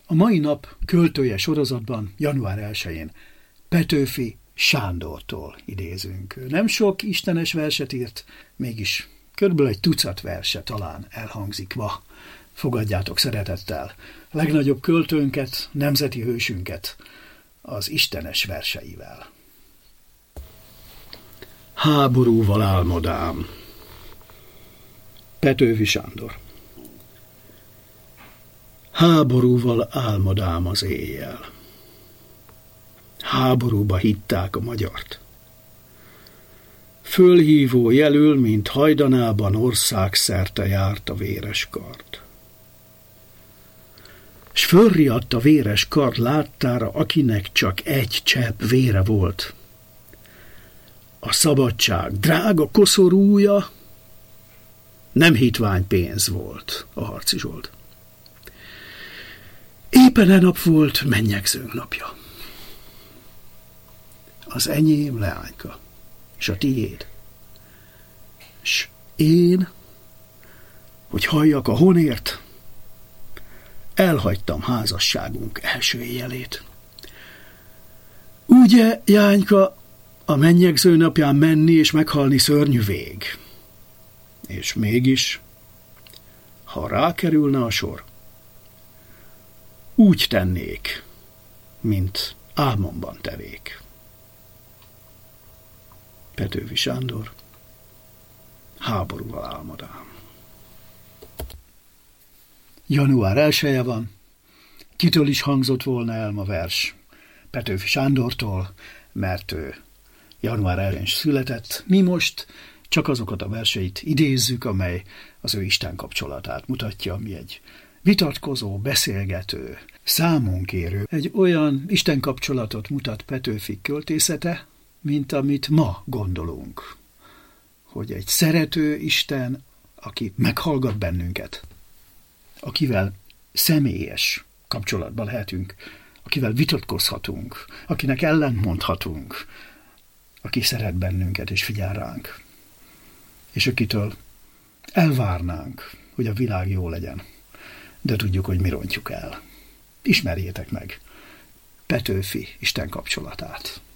A mai nap költője sorozatban január 1-én Petőfi Sándortól idézünk. Nem sok istenes verset írt, mégis körülbelül egy tucat verse talán elhangzik ma. Fogadjátok szeretettel legnagyobb költőnket, nemzeti hősünket az istenes verseivel. Háborúval álmodám. Petőfi Sándor. Háborúval álmodám az éjjel. Háborúba hitták a magyart. Fölhívó jelül, mint hajdanában országszerte járt a véres kard. S fölriadt a véres kard láttára, akinek csak egy csepp vére volt. A szabadság drága koszorúja nem hitvány pénz volt a harci zsold. Éppen e nap volt mennyegzőnk napja. Az enyém, leányka, és a tiéd. S én, hogy halljak a honért, elhagytam házasságunk első éjjelét. Ugye, jányka, a mennyegző napján menni és meghalni szörnyű vég. És mégis, ha rákerülne a sor, úgy tennék, mint álmomban tevék. Petőfi Sándor, Háborúval álmodám. Január 1-e van. Kitől is hangzott volna el ma vers? Petőfi Sándortól, mert ő január 1-én született. Mi most csak azokat a verseit idézzük, amely az ő Isten kapcsolatát mutatja, mi egy vitatkozó, beszélgető, számunkérő. Egy olyan Isten kapcsolatot mutat Petőfi költészete, mint amit ma gondolunk. Hogy egy szerető Isten, aki meghallgat bennünket, akivel személyes kapcsolatban lehetünk, akivel vitatkozhatunk, akinek ellentmondhatunk, aki szeret bennünket és figyel ránk, és akitől elvárnánk, hogy a világ jó legyen, de tudjuk, hogy mi rontjuk el. Ismerjétek meg Petőfi Isten kapcsolatát.